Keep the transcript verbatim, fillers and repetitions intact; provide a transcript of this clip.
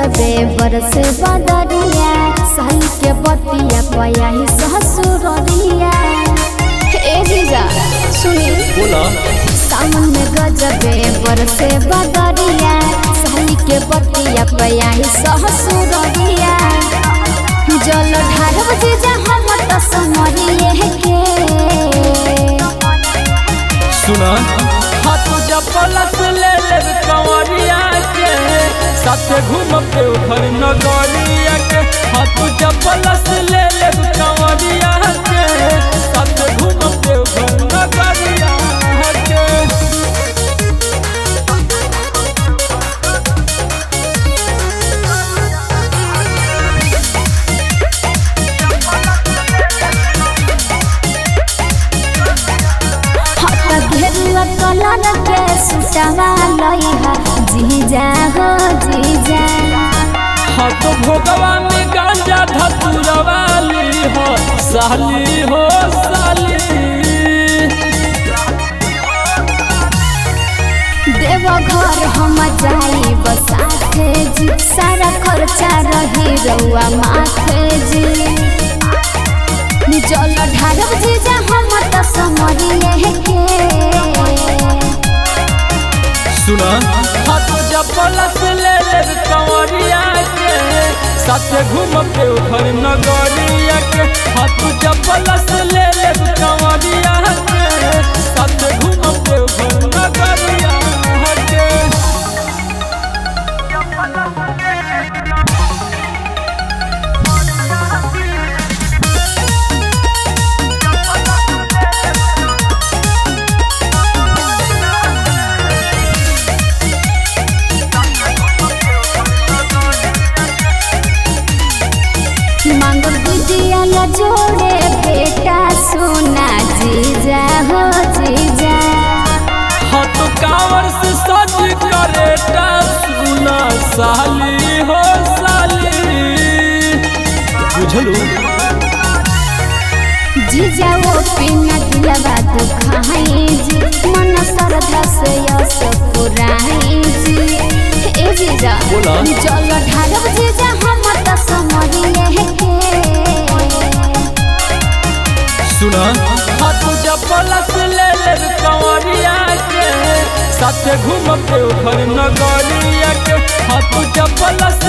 गजबे बरसे बदरिया साली के बतिया पया ही ससुरिया। ए जीजा सुनी बोला सावन में गजबे बरसे बदरिया साली के बतिया पया ही ससुरिया। जल ढारब जीजा हम तो समरिए के सुना हाथ जपलस ले ले कंवरिया के साथे घूमब देवघर नगरिया के। हाथ जपलस ले ले कंवरिया के साथे घूमब देवघर नगरिया के। घेरुआ कलर के सुटवा लइहा जीजा हो जीजा। हाथ भोगवा में गांजा धतुरवा ली हो साली हो साली। देवघर हम जाई बसाथे जी सारा खर्चा रही रउआ माथे जी। जल ढारब जीजा हम तो समरिए के सुना हाथ जपलस ले ले कंवरिया के साथे घूमब देवघर नगरिया के। हाथ जपलस ले ले कंवरिया के साथे घूमब देवघर नगरिया के। मांगल दीदिया ला जोड़े बेटा सोना जीजा हो जीजा। हाथ कांवर से सज करेटा सुना साली हो साली। बुझलू जीजा वो पिना दिलवा दुखाई जी मन श्रद्धा से यस पुराई जी। ए जीजा बोला जल ढारब जीजा हम तो समरिए के सुना हाथ जपलस ले ले कंवरिया के साथे घूमब देवघर नगरिया के। हाथ जपलस